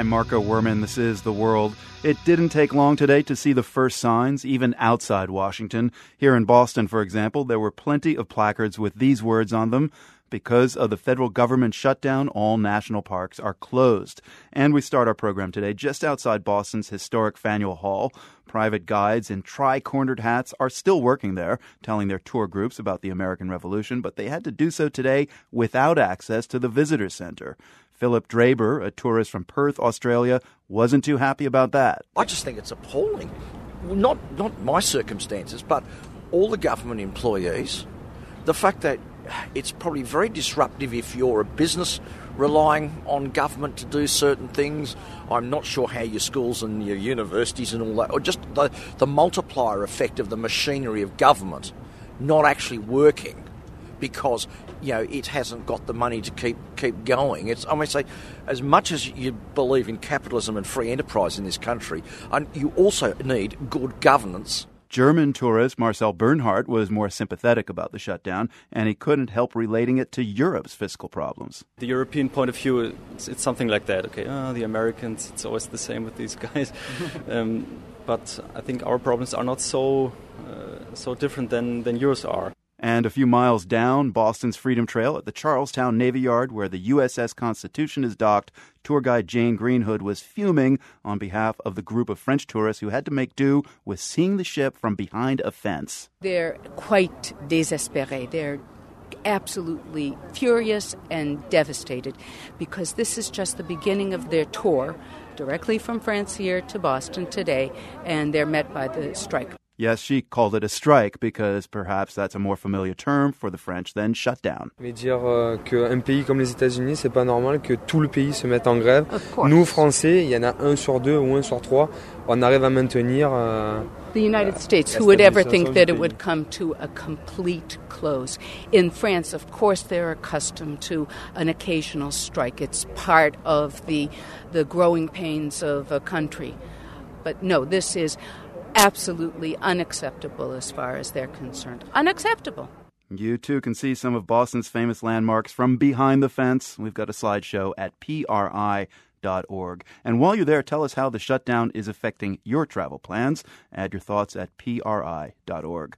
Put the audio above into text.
I'm Marco Werman. This is The World. It didn't take long today to see the first signs, even outside Washington. Here in Boston, for example, there were plenty of placards with these words on them. Because of the federal government shutdown, all national parks are closed. And we start our program today just outside Boston's historic Faneuil Hall. Private guides in tri-cornered hats are still working there, telling their tour groups about the American Revolution, but they had to do so today without access to the visitor center. Philip Draber, a tourist from Perth, Australia, wasn't too happy about that. I just think it's appalling. Not my circumstances, but all the government employees. The fact that it's probably very disruptive if you're a business relying on government to do certain things. I'm not sure how your schools and your universities and all that, or just the multiplier effect of the machinery of government not actually working because, you know, it hasn't got the money to keep going. As much as you believe in capitalism and free enterprise in this country, you also need good governance. German tourist Marcel Bernhardt was more sympathetic about the shutdown, and he couldn't help relating it to Europe's fiscal problems. The European point of view, it's something like that. Okay, the Americans, it's always the same with these guys. But I think our problems are not so different than yours are. And a few miles down Boston's Freedom Trail at the Charlestown Navy Yard, where the USS Constitution is docked, tour guide Jane Greenhood was fuming on behalf of the group of French tourists who had to make do with seeing the ship from behind a fence. They're quite désespérés. They're absolutely furious and devastated because this is just the beginning of their tour directly from France here to Boston today, and they're met by the strike. Yes, she called it a strike because perhaps that's a more familiar term for the French than shutdown. Mais dire qu'un pays comme les États-Unis, c'est pas normal que tout le pays se mette en grève. Nous, Français, il y en a 1 sur 2 ou 1 sur 3, on arrive à maintenir... The United States, who would ever think that it would come to a complete close? In France, of course, they're accustomed to an occasional strike. It's part of the growing pains of a country. But no, this is absolutely unacceptable as far as they're concerned. Unacceptable. You, too, can see some of Boston's famous landmarks from behind the fence. We've got a slideshow at PRI.org. And while you're there, tell us how the shutdown is affecting your travel plans. Add your thoughts at PRI.org.